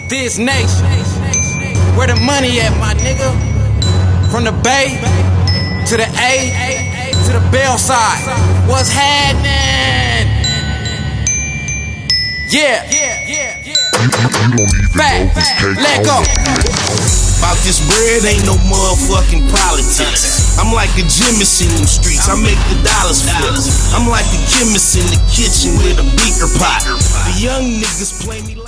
This nation, where the money at, my nigga? From the Bay to the A to the Bell side. What's happening? Yeah. Back, let go. About this bread ain't no motherfucking politics. I'm like a Jimmy's in them streets, I make the dollars flip. I'm like a chemist in the kitchen with a beaker pot. The young niggas play me like